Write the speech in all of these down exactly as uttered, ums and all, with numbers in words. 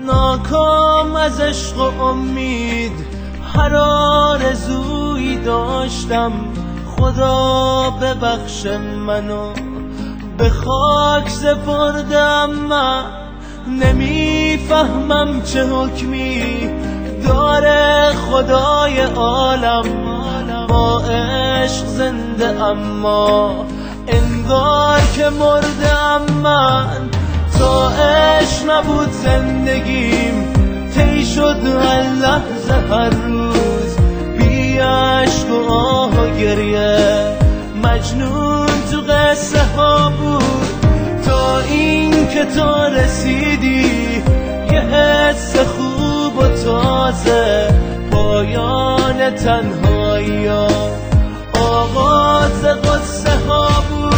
ناکام از عشق و امید هر آرزویی داشتم. خدا ببخش منو به خاک سپردم. من نمیفهمم چه حکمی داره خدای عالم. با عشق زنده اما انگار که مردم. من تا عشق نبود زندگیم طی شد هر لحظه هر روز بی عشق و آه و گریه. مجنون تو قصه ها بود تا این که تو رسیدی. یه حس خوب و تازه پایان تنهایی ها آغاز قصه ها بود.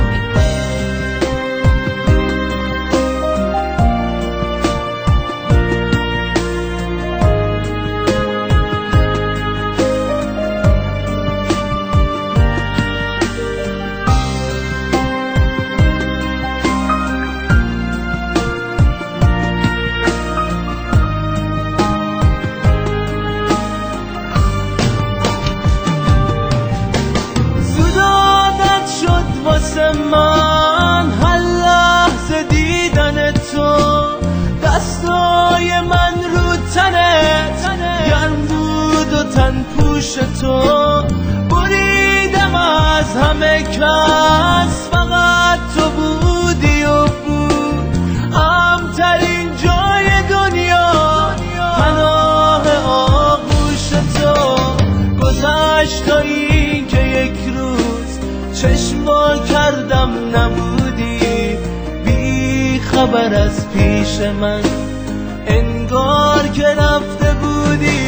من هر لحظه دیدن تو دستای من رو تنت گرم بود و تن پوش تو. بریدم از همه کس فقط تو بودی و بود امترین جای دنیا پناه آغوش تو. گذشت تا این که یک روز چشم وا کردم نبودی بی خبر از پیش من انگار که رفته بودی.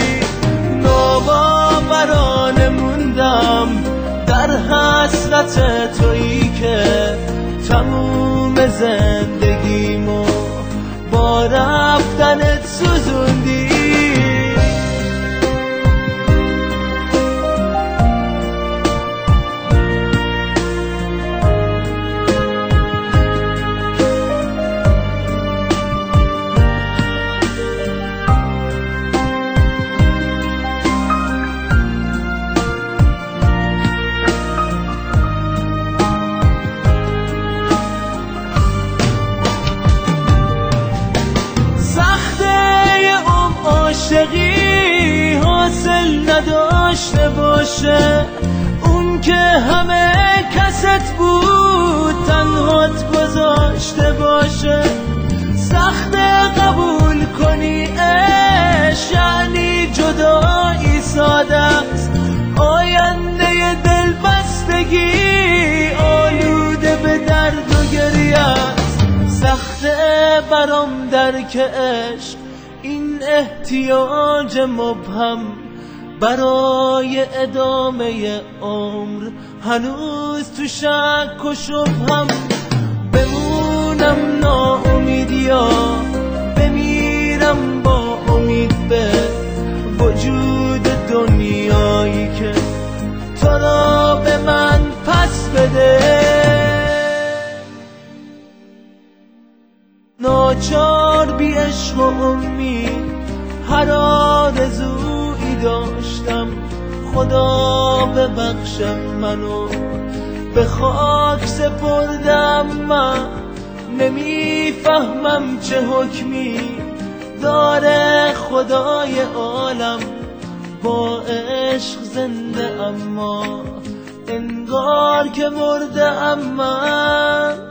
ناباورانه موندم در حسرت تویی که تموم زندگیمو با رفتنت سوزوندی. عاشقی حاصل نداشته باشه اون که همه کست بود تنهات گذاشته باشه. سخت قبول کنی عشق یعنی جدایی ساده است. آینده دل بستگی آلوده به درد و گریه است. سخت برام درک عشق این احتیاج مبهم برای ادامه عمر هنوز تو شک و شبهم. بمونم ناامید یا بمیرم با امید به وجود دنیایی که تو را به من پس بده. ناچار بی عشق و امید هر آرزویی داشتم. خدا ببخش منو به خاک سپردم. من نمیفهمم چه حکمی داره خدای عالم. با عشق زنده اما انگار که مرده. اما